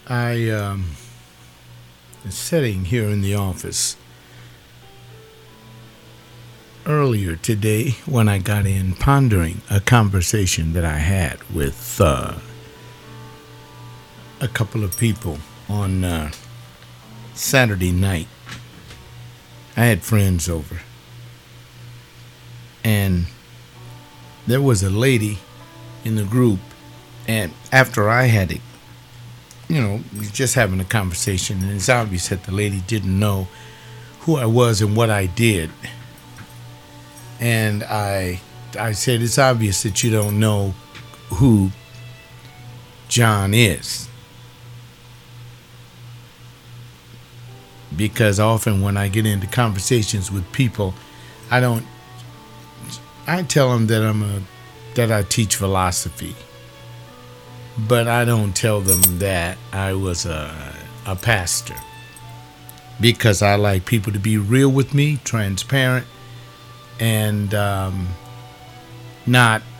I was sitting here in the office earlier today when I got in pondering a conversation that I had with a couple of people on Saturday night. I had friends over, and there was a lady in the group, and after I had it, we were just having a conversation, and it's obvious that the lady didn't know who I was and what I did. And I said, it's obvious that you don't know who John is. Because often when I get into conversations with people, I tell them that I teach philosophy. But I don't tell them that I was a pastor. Because I like people to be real with me, transparent, and not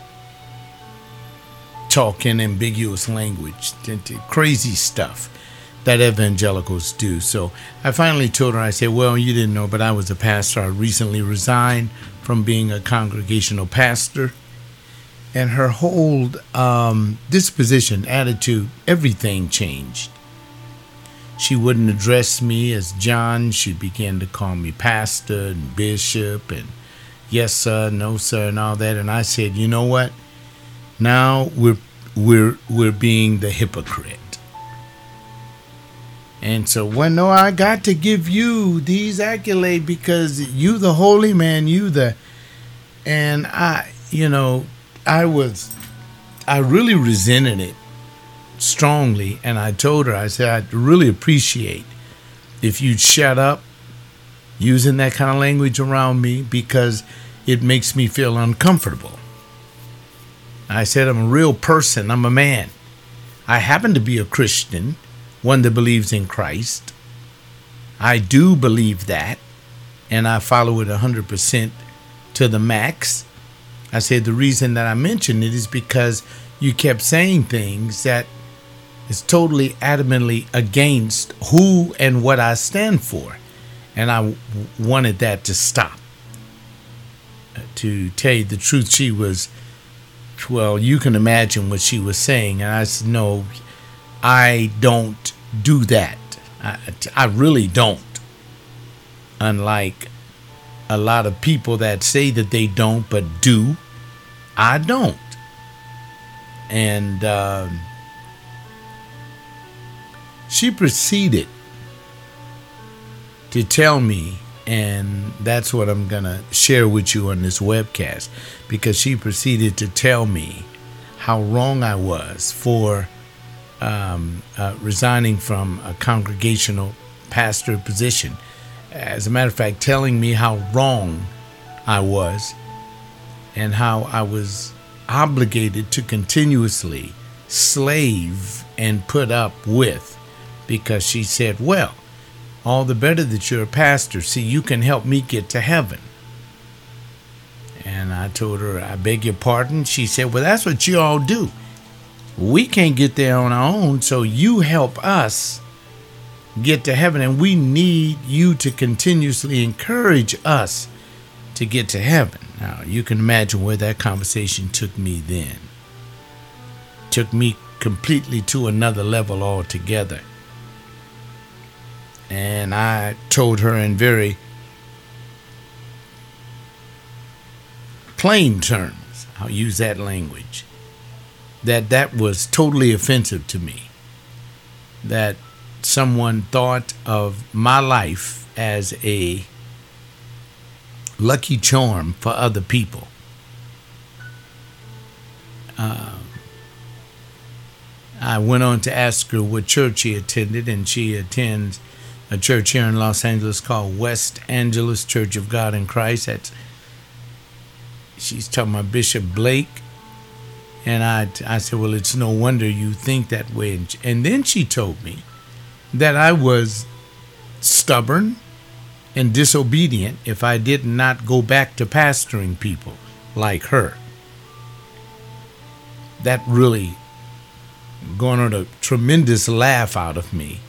talk in ambiguous language, crazy stuff that evangelicals do. So I finally told her, I said, well, you didn't know, but I was a pastor. I recently resigned from being a congregational pastor. And her whole disposition, attitude, everything changed. She wouldn't address me as John. She began to call me pastor and bishop and yes sir, no sir, and all that. And I said, you know what? Now we're being the hypocrite. And so, well, no, I got to give you these accolades because you the holy man, and I really resented it strongly, and I told her, I said, I'd really appreciate if you'd shut up using that kind of language around me because it makes me feel uncomfortable. I said, I'm a real person. I'm a man. I happen to be a Christian, one that believes in Christ. I do believe that, and I follow it 100% to the max. I said the reason that I mentioned it is because you kept saying things that is totally adamantly against who and what I stand for. And I wanted that to stop. To tell you the truth, she was, well, you can imagine what she was saying. And I said, no, I don't do that. I really don't. Unlike a lot of people that say that they don't but do, I don't. And she proceeded to tell me, and that's what I'm going to share with you on this webcast, because she proceeded to tell me how wrong I was for resigning from a congregational pastor position. As a matter of fact, telling me how wrong I was and how I was obligated to continuously slave and put up with, because she said, well, all the better that you're a pastor. See, you can help me get to heaven. And I told her, I beg your pardon. She said, well, that's what you all do. We can't get there on our own, so you help us get to heaven, and we need you to continuously encourage us to get to heaven. Now, you can imagine where that conversation took me then. Took me completely to another level altogether. And I told her in very plain terms, I'll use that language, that was totally offensive to me. That someone thought of my life as a lucky charm for other people. I went on to ask her what church she attended, and she attends a church here in Los Angeles called West Angeles Church of God in Christ. She's talking about Bishop Blake. And I said, well, it's no wonder you think that way. And then she told me that I was stubborn and disobedient if I did not go back to pastoring people like her. That really garnered a tremendous laugh out of me.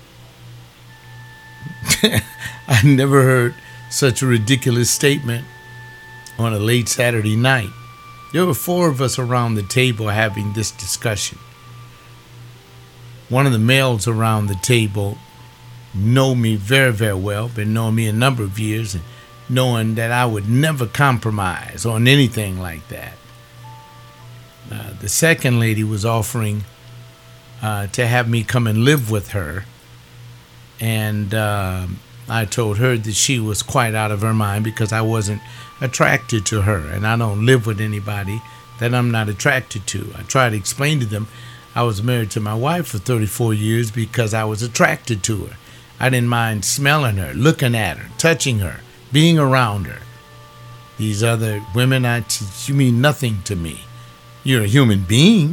I never heard such a ridiculous statement on a late Saturday night. There were 4 of us around the table having this discussion. One of the males around the table know me very, very well, been knowing me a number of years and knowing that I would never compromise on anything like that. The second lady was offering to have me come and live with her, and I told her that she was quite out of her mind because I wasn't attracted to her, and I don't live with anybody that I'm not attracted to. I tried to explain to them I was married to my wife for 34 years because I was attracted to her. I didn't mind smelling her, looking at her, touching her, being around her. These other women, you mean nothing to me. You're a human being.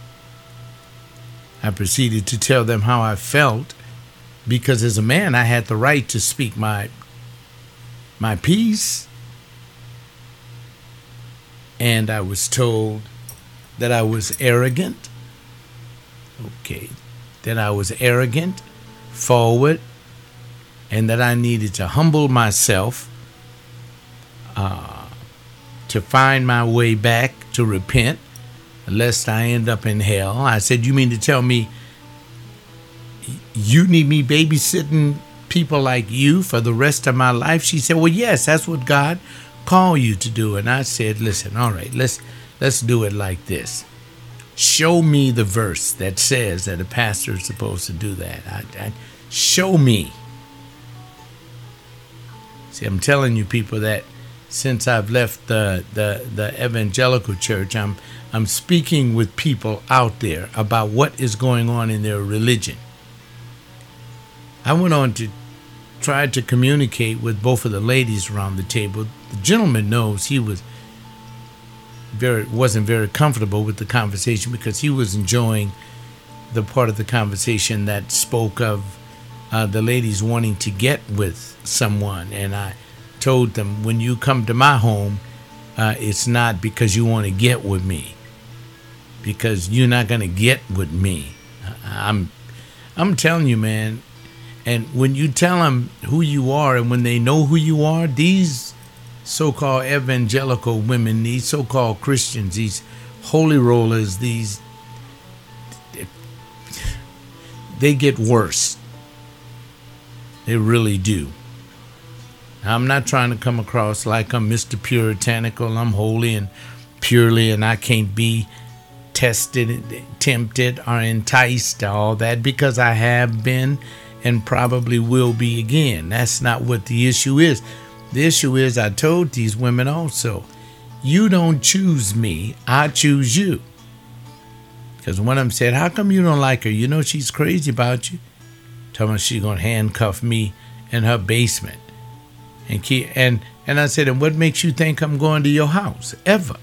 I proceeded to tell them how I felt because as a man, I had the right to speak my piece. And I was told that I was arrogant. Okay. That I was arrogant, forward, and that I needed to humble myself to find my way back, to repent, lest I end up in hell. I said, you mean to tell me you need me babysitting people like you for the rest of my life? She said, well, yes, that's what God called you to do. And I said, listen, all right, let's do it like this. Show me the verse that says that a pastor is supposed to do that. Show me. See, I'm telling you people that since I've left the evangelical church, I'm speaking with people out there about what is going on in their religion. I went on to try to communicate with both of the ladies around the table. The gentleman knows he wasn't very comfortable with the conversation because he was enjoying the part of the conversation that spoke of the ladies wanting to get with someone. And I told them, when you come to my home, it's not because you want to get with me, because you're not going to get with me. I'm telling you, man. And when you tell them who you are, and when they know who you are, these so-called evangelical women, these so-called Christians, these holy rollers, they get worse. They really do. I'm not trying to come across like I'm Mr. Puritanical. I'm holy and purely, and I can't be tested, tempted, or enticed, all that, because I have been and probably will be again. That's not what the issue is. The issue is, I told these women also, you don't choose me, I choose you. Because one of them said, how come you don't like her? You know she's crazy about you. Tell me she's going to handcuff me in her basement. And I said, and what makes you think I'm going to your house? Ever.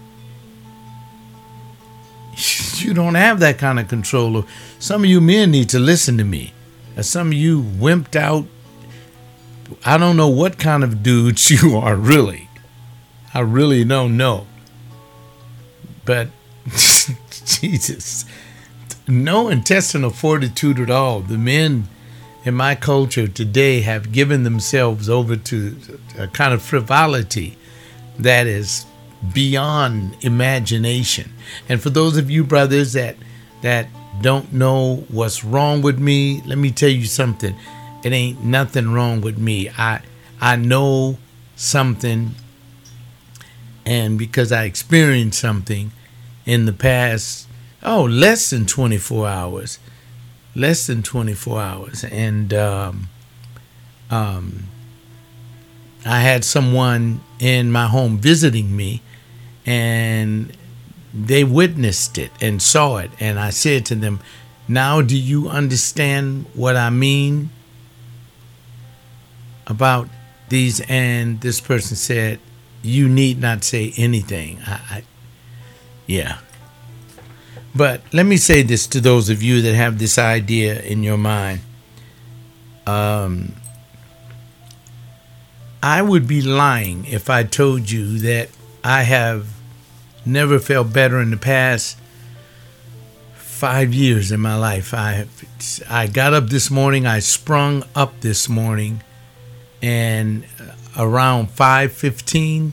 You don't have that kind of control. Some of you men need to listen to me. Some of you wimped out, I don't know what kind of dudes you are, really. I really don't know. But, Jesus, no intestinal fortitude at all. The men in my culture today have given themselves over to a kind of frivolity that is beyond imagination. And for those of you brothers that don't know what's wrong with me, let me tell you something. It ain't nothing wrong with me. I know something, and because I experienced something in the past, less than 24 hours. And I had someone in my home visiting me, and they witnessed it and saw it. And I said to them, now do you understand what I mean about these? And this person said, you need not say anything. Yeah. But let me say this to those of you that have this idea in your mind. I would be lying if I told you that I have never felt better in the past 5 years in my life. I got up this morning. I sprung up this morning, and around 5:15,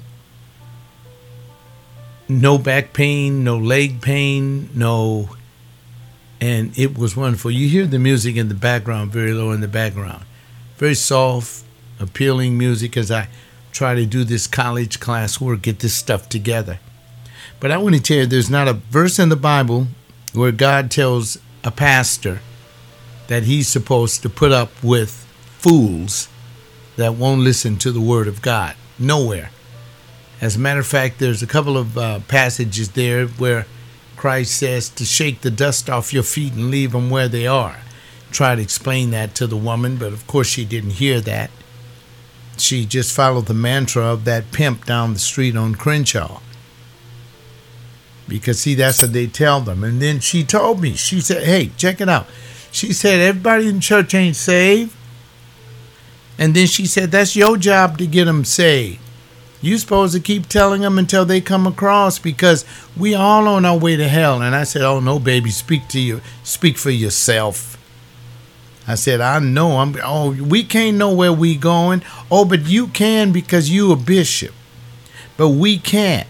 no back pain, no leg pain, and it was wonderful. You hear the music in the background, very low in the background, very soft, appealing music as I try to do this college class work, get this stuff together. But I want to tell you, there's not a verse in the Bible where God tells a pastor that he's supposed to put up with fools that won't listen to the word of God. Nowhere. As a matter of fact, there's a couple of passages there where Christ says to shake the dust off your feet and leave them where they are. Try to explain that to the woman, but of course she didn't hear that. She just followed the mantra of that pimp down the street on Crenshaw. Because, see, that's what they tell them. And then she told me, she said, hey, check it out. She said, everybody in church ain't saved. And then she said, that's your job to get them saved. You're supposed to keep telling them until they come across, because we all on our way to hell. And I said, oh, no, baby, speak for yourself. I said, I know. We can't know where we going. Oh, but you can, because you a bishop. But we can't.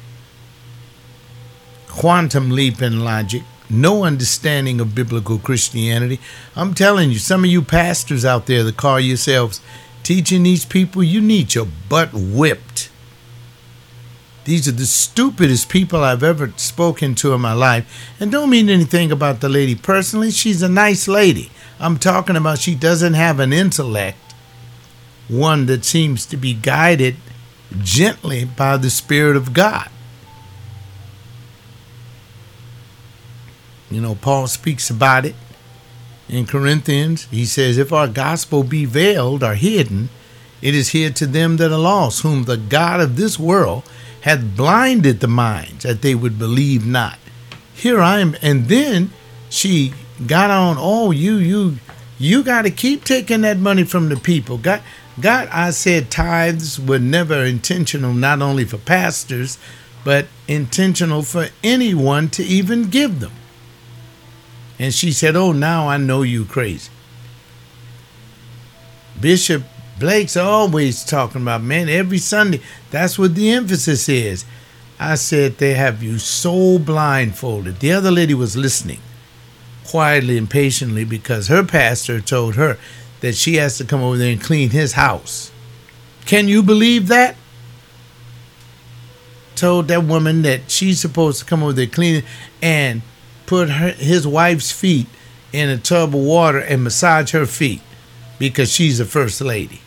Quantum leap in logic, no understanding of biblical Christianity. I'm telling you, some of you pastors out there that call yourselves teaching these people, you need your butt whipped. These are the stupidest people I've ever spoken to in my life. And don't mean anything about the lady personally. She's a nice lady. I'm talking about she doesn't have an intellect, one that seems to be guided gently by the Spirit of God. You know, Paul speaks about it in Corinthians. He says, if our gospel be veiled or hidden, it is hid to them that are lost, whom the God of this world hath blinded the minds, that they would believe not. Here I am. And then she got on, oh, you got to keep taking that money from the people. God, I said tithes were never intentional, not only for pastors, but intentional for anyone to even give them. And she said, oh, now I know you crazy. Bishop Blake's always talking about, man, every Sunday. That's what the emphasis is. I said, they have you so blindfolded. The other lady was listening quietly and patiently because her pastor told her that she has to come over there and clean his house. Can you believe that? Told that woman that she's supposed to come over there clean and put his wife's feet in a tub of water and massage her feet because she's a first lady.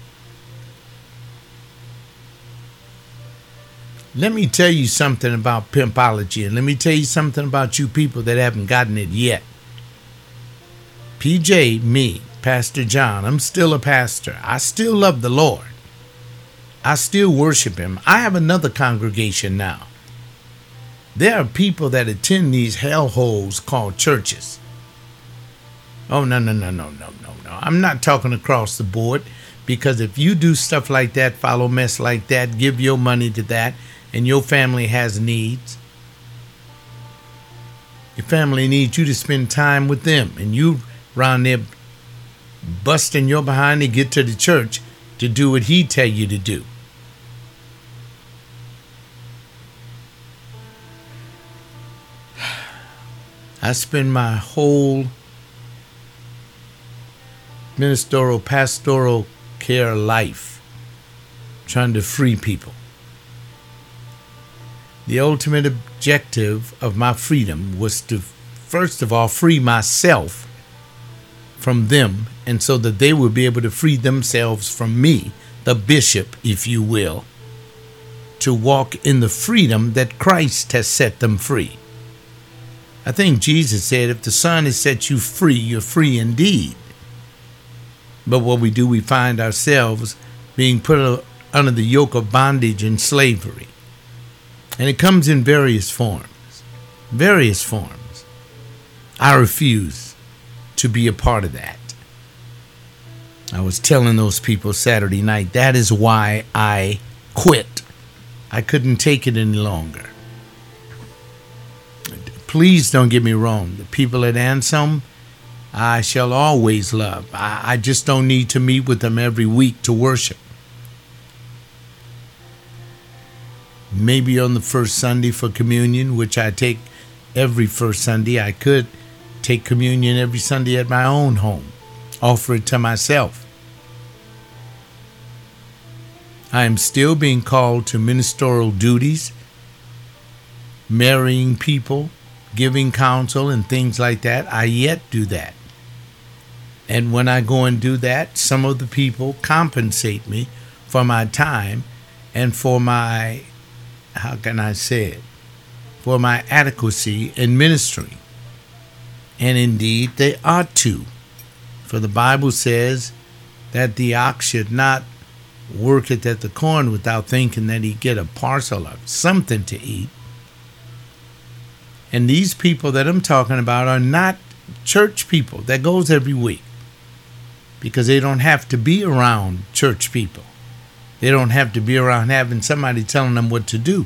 Let me tell you something about pimpology, and let me tell you something about you people that haven't gotten it yet. PJ, me, Pastor John, I'm still a pastor. I still love the Lord. I still worship him. I have another congregation now. There are people that attend these hellholes called churches. Oh, no. I'm not talking across the board, because if you do stuff like that, follow mess like that, give your money to that, and your family has needs, your family needs you to spend time with them, and you around there busting your behind to get to the church to do what he tell you to do. I spend my whole ministerial, pastoral care life trying to free people. The ultimate objective of my freedom was to, first of all, free myself from them, and so that they would be able to free themselves from me, the bishop, if you will, to walk in the freedom that Christ has set them free. I think Jesus said, if the Son has set you free, you're free indeed. But what we do, we find ourselves being put under the yoke of bondage and slavery. And it comes in various forms. Various forms. I refuse to be a part of that. I was telling those people Saturday night, that is why I quit. I couldn't take it any longer. please don't get me wrong. The people at Anselm, I shall always love. I just don't need to meet with them every week to worship. Maybe on the first Sunday for communion, which I take every first Sunday. I could take communion every Sunday at my own home, offer it to myself. I am still being called to ministerial duties, marrying people, giving counsel, and things like that. I yet do that. And when I go and do that, some of the people compensate me for my time and for my, how can I say it, for my adequacy in ministry. And indeed, they ought to. For the Bible says that the ox should not worketh at the corn without thinking that he get a parcel of something to eat. And these people that I'm talking about are not church people that goes every week, because they don't have to be around church people. They don't have to be around having somebody telling them what to do.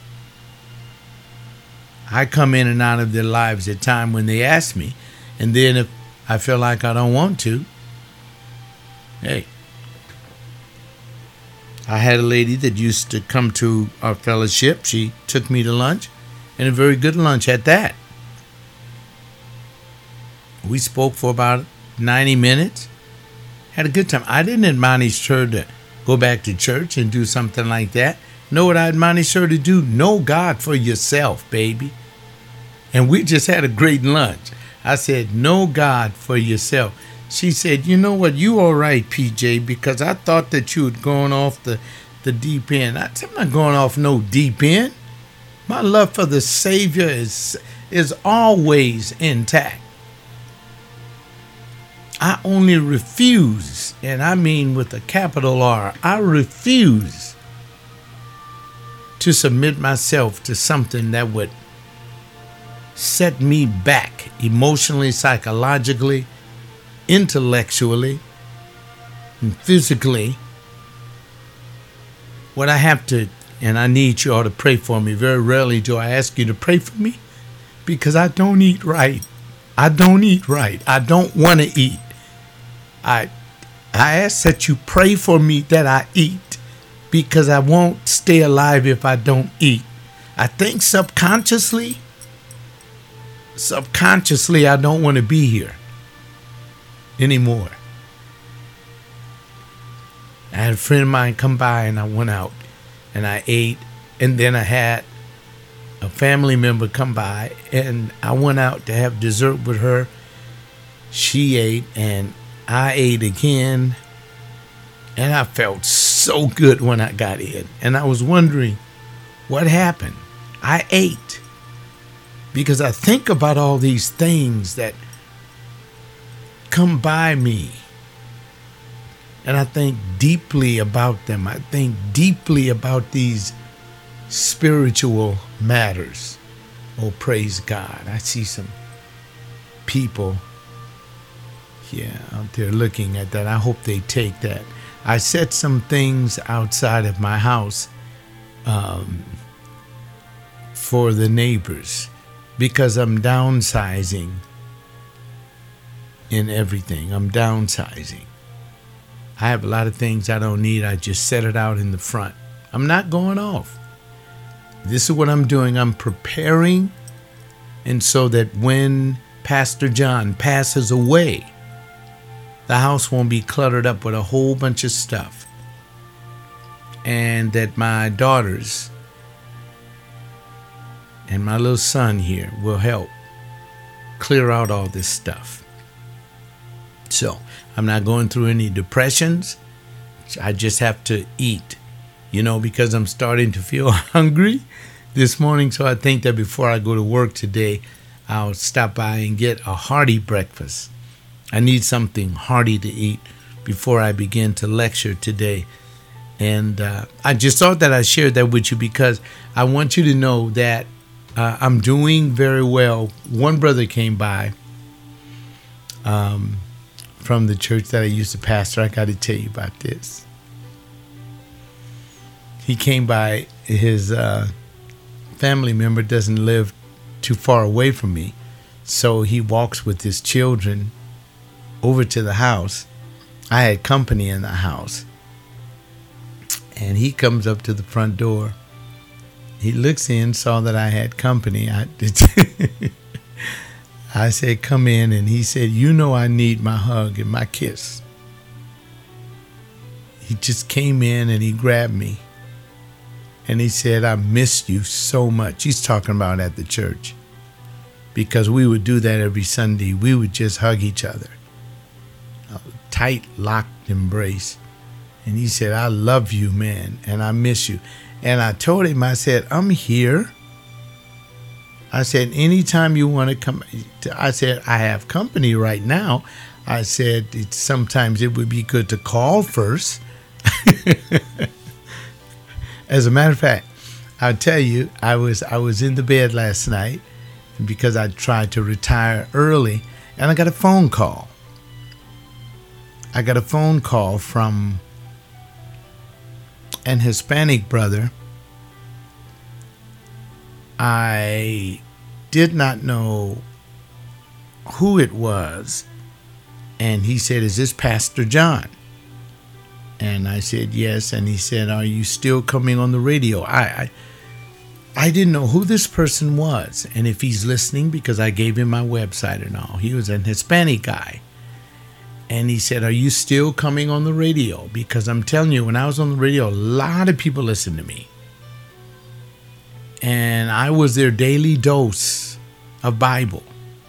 I come in and out of their lives at times when they ask me, and then if I feel like I don't want to, hey. I had a lady that used to come to our fellowship. She took me to lunch, and a very good lunch at that. We spoke for about 90 minutes. Had a good time. I didn't admonish her to go back to church and do something like that. Know what I admonish her to do? Know God for yourself, baby. And we just had a great lunch. I said, know God for yourself. She said, you know what, you all right, PJ, because I thought that you had gone off the deep end. I said, I'm not going off no deep end. My love for the Savior is always intact. I only refuse, and I mean with a capital R, I refuse to submit myself to something that would set me back emotionally, psychologically, intellectually, and physically. What I have to, and I need you all to pray for me. Very rarely do I ask you to pray for me, because I don't eat right. I don't eat right. I don't want to eat. I ask that you pray for me that I eat, because I won't stay alive if I don't eat. I think subconsciously I don't want to be here anymore. I had a friend of mine come by, and I went out and I ate, and then I had a family member come by, and I went out to have dessert with her. She ate and I ate again, and I felt so good when I got in, and I was wondering what happened. I ate because I think about all these things that come by me, and I think deeply about them. I think deeply about these spiritual matters. Oh, praise God. I see some people out there looking at that. I hope they take that. I set some things outside of my house for the neighbors, because I'm downsizing in everything. I'm downsizing. I have a lot of things I don't need. I just set it out in the front. I'm not going off. This is what I'm doing. I'm preparing, and so that when Pastor John passes away, the house won't be cluttered up with a whole bunch of stuff, and that my daughters and my little son here will help clear out all this stuff. So I'm not going through any depressions. I just have to eat, because I'm starting to feel hungry this morning. So I think that before I go to work today, I'll stop by and get a hearty breakfast. I need something hearty to eat before I begin to lecture today. And I just thought that I shared that with you, because I want you to know that I'm doing very well. One brother came by from the church that I used to pastor. I got to tell you about this. He came by. His family member doesn't live too far away from me. So he walks with his children over to the house. I had company in the house. And he comes up to the front door. He looks in, saw that I had company. I said, come in. And he said, you know I need my hug and my kiss. He just came in and he grabbed me. And he said, I miss you so much. He's talking about at the church. Because we would do that every Sunday. We would just hug each other. A tight, locked embrace. And he said, I love you, man, and I miss you. And I told him, I said, I'm here. I said, anytime you want to come. I said, I have company right now. I said, sometimes it would be good to call first. As a matter of fact, I'll tell you, I was in the bed last night because I tried to retire early, and I got a phone call. I got a phone call from an Hispanic brother. I did not know who it was, and he said, is this Pastor John? And I said, yes. And he said, are you still coming on the radio? I didn't know who this person was and if he's listening, because I gave him my website and all. He was an Hispanic guy. And he said, are you still coming on the radio? Because I'm telling you, when I was on the radio, a lot of people listened to me. And I was their daily dose of Bible.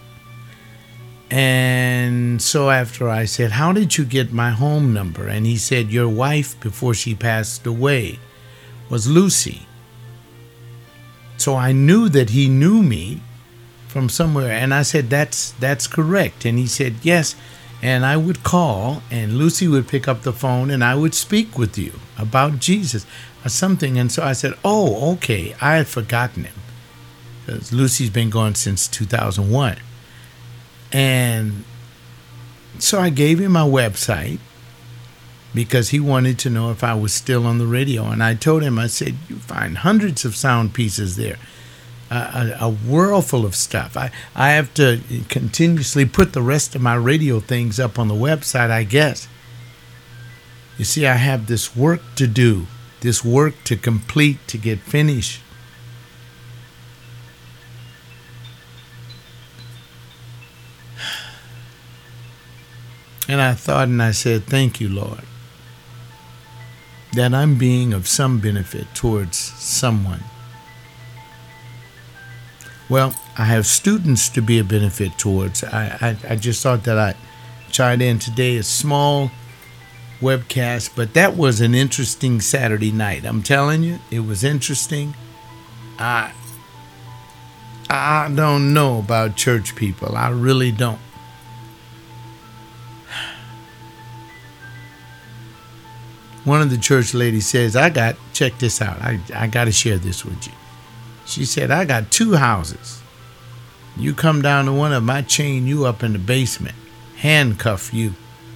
And so after I said, how did you get my home number? And he said, your wife, before she passed away, was Lucy. So I knew that he knew me from somewhere. And I said, that's correct. And he said, yes. And I would call, and Lucy would pick up the phone, and I would speak with you about Jesus or something. And so I said, oh, okay. I had forgotten him, because Lucy's been gone since 2001. And so I gave him my website because he wanted to know if I was still on the radio. And I told him, I said, you find hundreds of sound pieces there. A world full of stuff. I have to continuously put the rest of my radio things up on the website, I guess. You see, I have this work to do, this work to complete, to get finished. And I thought and I said, thank you, Lord, that I'm being of some benefit towards someone. Well, I have students to be a benefit towards. I just thought that I'd chime in today, a small webcast, but that was an interesting Saturday night. I'm telling you, it was interesting. I don't know about church people. I really don't. One of the church ladies says, check this out. I got to share this with you. She said, I got 2 houses. You come down to one of them, I chain you up in the basement, handcuff you.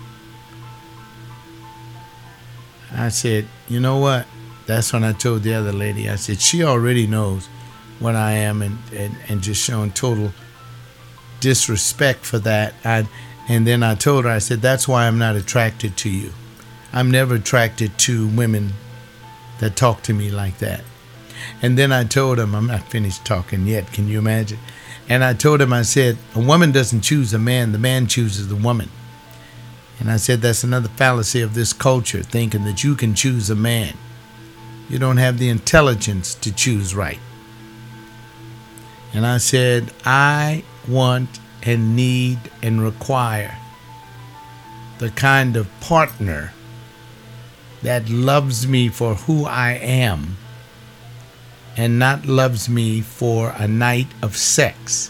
I said, you know what? That's when I told the other lady, I said, she already knows what I am, and just showing total disrespect for that. And then I told her, I said, that's why I'm not attracted to you. I'm never attracted to women that talk to me like that. And then I told him, I'm not finished talking yet, can you imagine? And I told him, I said, a woman doesn't choose a man, the man chooses the woman. And I said, that's another fallacy of this culture, thinking that you can choose a man. You don't have the intelligence to choose right. And I said, I want and need and require the kind of partner that loves me for who I am, and not loves me for a night of sex.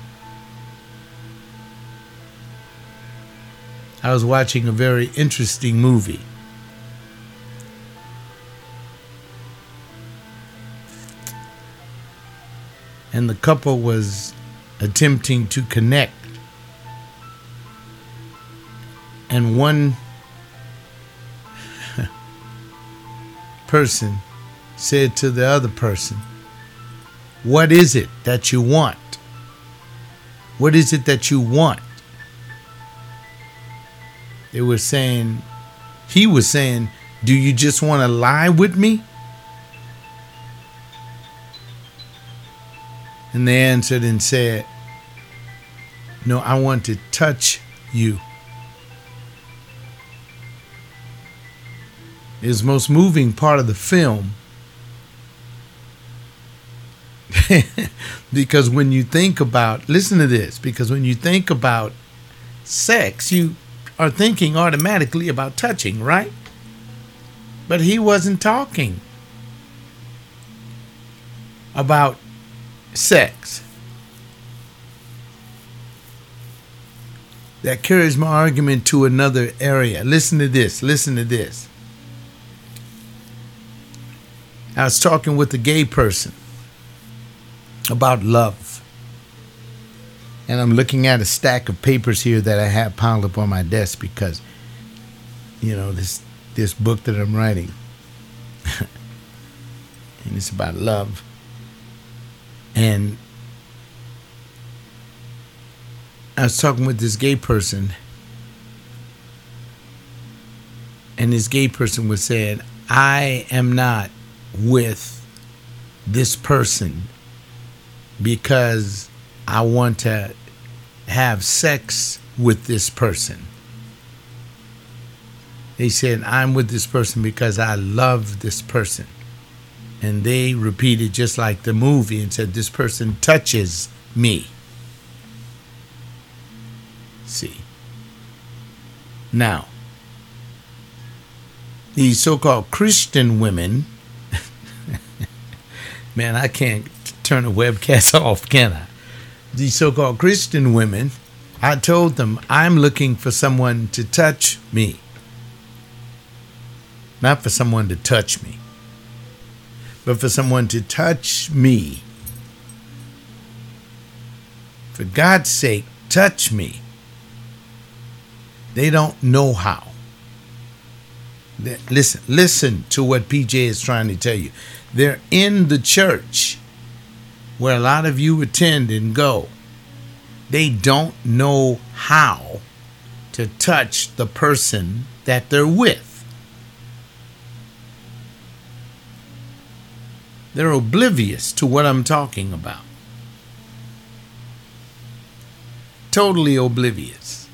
I was watching a very interesting movie. And the couple was attempting to connect. And one person said to the other person, what is it that you want? What is it that you want? They were saying, he was saying, do you just want to lie with me? And they answered and said, no, I want to touch you. It was the most moving part of the film. Because when you think about, listen to this, because when you think about sex, you are thinking automatically about touching, right? But he wasn't talking about sex. That carries my argument to another area. Listen to this. Listen to this. I was talking with a gay person about love. And I'm looking at a stack of papers here that I have piled up on my desk because, this book that I'm writing. And it's about love. And I was talking with this gay person. And this gay person was saying, I am not with this person because I want to have sex with this person. They said, I'm with this person because I love this person. And they repeated just like the movie and said, this person touches me. See. Now, these so-called Christian women, man, I can't turn the webcast off, can I? These so-called Christian women, I told them, I'm looking for someone to touch me. Not for someone to touch me, but for someone to touch me. For God's sake, touch me. They don't know how. Listen to what PJ is trying to tell you. They're in the church where a lot of you attend and go. They don't know how to touch the person that they're with. They're oblivious to what I'm talking about. Totally oblivious.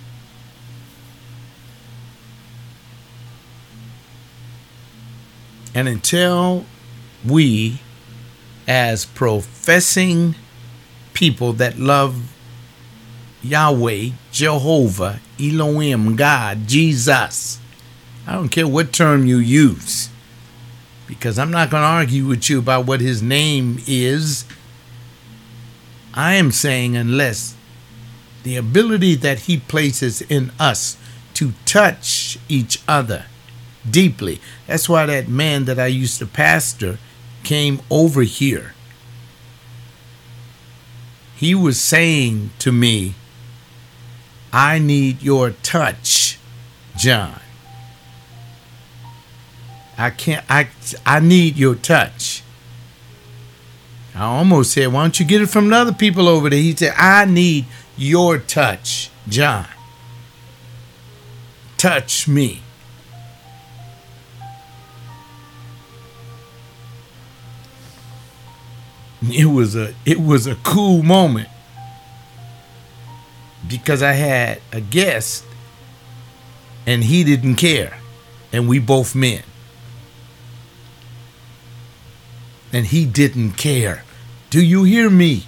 And until we, as professing people that love Yahweh, Jehovah, Elohim, God, Jesus, I don't care what term you use, because I'm not going to argue with you about what his name is. I am saying unless the ability that he places in us to touch each other deeply. That's why that man that I used to pastor came over here. He was saying to me, I need your touch, John. I need your touch. I almost said, why don't you get it from the other people over there? He said, I need your touch, John. Touch me. It was a cool moment because I had a guest and he didn't care, and we both men. And he didn't care. Do you hear me?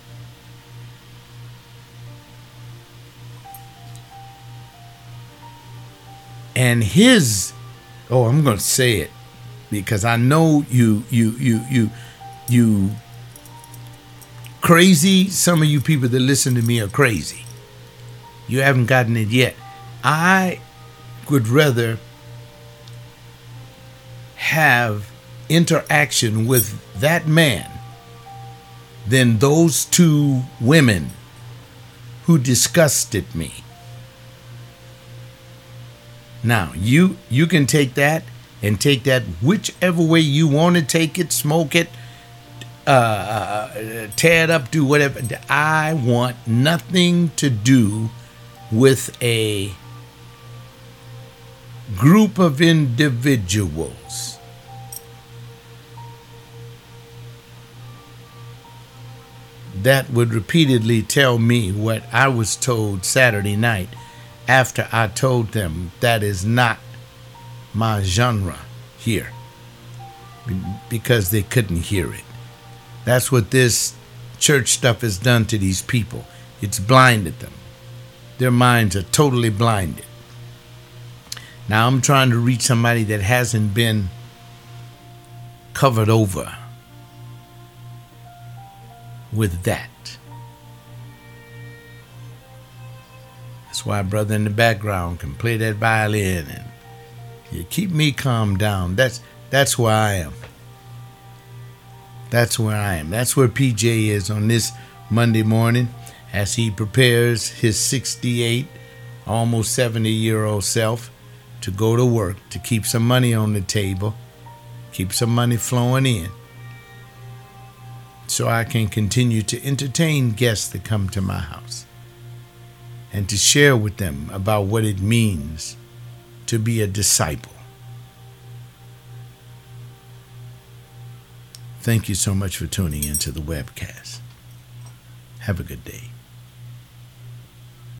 And I'm going to say it because I know you crazy. Some of you people that listen to me are crazy. You haven't gotten it yet. I would rather have interaction with that man than those two women who disgusted me. Now, you can take that and take that whichever way you want to take it, smoke it, tear it up, do whatever. I want nothing to do with a group of individuals that would repeatedly tell me what I was told Saturday night after I told them that is not my genre here, because they couldn't hear it. That's what this church stuff has done to these people. It's blinded them. Their minds are totally blinded. Now I'm trying to reach somebody that hasn't been covered over with that. That's why a brother in the background can play that violin and you keep me calm down. That's where I am. That's where I am. That's where PJ is on this Monday morning as he prepares his 68, almost 70-year-old self to go to work, to keep some money on the table, keep some money flowing in, so I can continue to entertain guests that come to my house and to share with them about what it means to be a disciple. Thank you so much for tuning into the webcast. Have a good day.